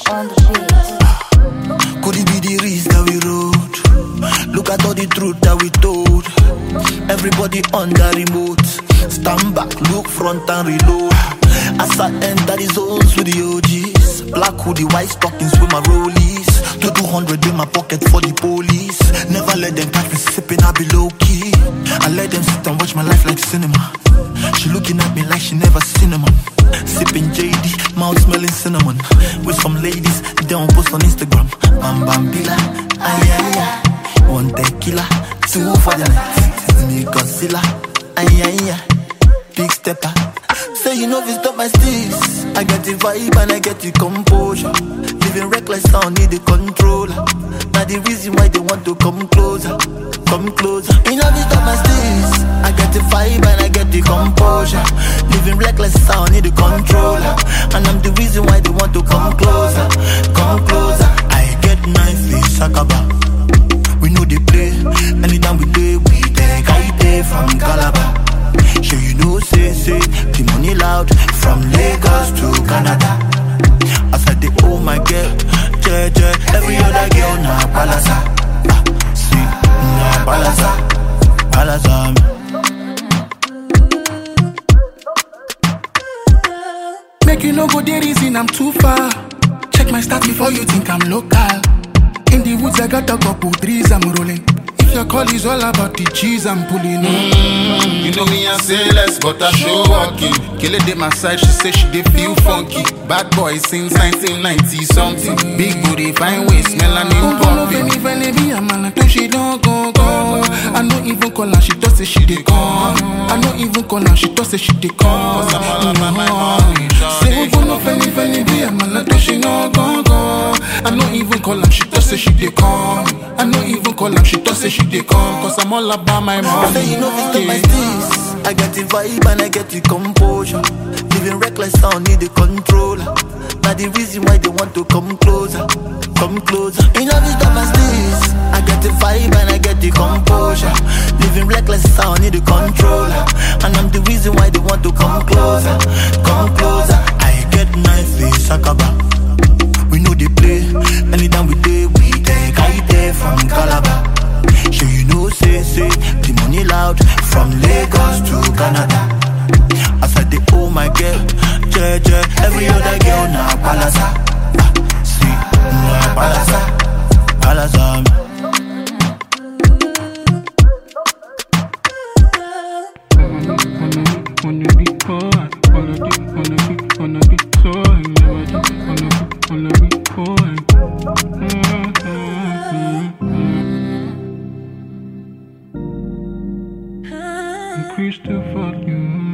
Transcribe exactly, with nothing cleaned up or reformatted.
on the sheet. Could it be the risk that we rode? Look at all the truth that we told. Everybody on the remote. Stand back, look front and reload. As I enter the zones with the O Gs. Black hoodie, white stockings with my rollies. To two hundred in my pocket for the police. Never let them catch me sipping, I be low key. I let them sit and watch my life like cinema. She looking at me like she never seen a man. Sipping J D, mouth smelling cinnamon. With some ladies, they don't post on Instagram. Bam bambila, ay ay ay. One tequila, two for the night. Me Godzilla, ay ay ay. Big stepper. Say you know if stop my steez. I get the vibe and I get the composure. Living reckless, I don't need the controller. Now the reason why they want to come closer, come closer. You know if stop my steez. I get the vibe and I get the composure. Living reckless, I don't need the controller. And I'm the reason why they want to come closer, come closer. I get knife face, Sakaba. We know they play. Anytime we play, we take I pay from Calabar. Sure you know, say, say, the money loud. From Lagos to Canada. I said the oh my girl, je, je, every other girl na palasa. Ah, see, na palasa, palasa. Make you no go the reason I'm too far. Check my stats before you think I'm local. In the woods I got a couple trees I'm rolling. If your call is all about the cheese I'm pulling on. Mm, you know me I say less but I show walking. Kill it my side, she say she dey feel funky. Bad boy since nineteen ninety something. Big booty, fine waist, melanin pumping. If I be a man until she don't go go. I don't even call her, she just say she dey come. I don't even call her, she just say she dey come. Cause I'm all about my money. Say we no funny funny be a man until she don't go go. I don't even call her, she just say she dey come. I don't even call her, she just say she dey come. Cause I'm all about my money. Say you know if stop my steez. I get the vibe and I get the composure. Living reckless, I don't need the controller. Now the reason why they want to come closer, come closer. You know if stop my steez. I get the vibe and I get the composure. Living reckless, I don't need the controller. And I'm the reason why they want to come closer, come closer. I get knife face, Sakaba. We know they play. Anytime we play, we take I pay from Calabar. Sure you know, say, say, the money loud. From Lagos to Canada. I said the oh my girl, je, je, every other girl na palasa. Ah, see, na palasa, palasa. Wanna be poor, wanna be, wanna be, wanna be so, wanna be, wanna be poor. Increase to fuck you.